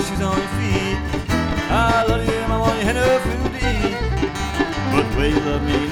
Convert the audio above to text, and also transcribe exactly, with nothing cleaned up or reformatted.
shoes on your feet. I love you, my money, and no food to eat. But the way you love me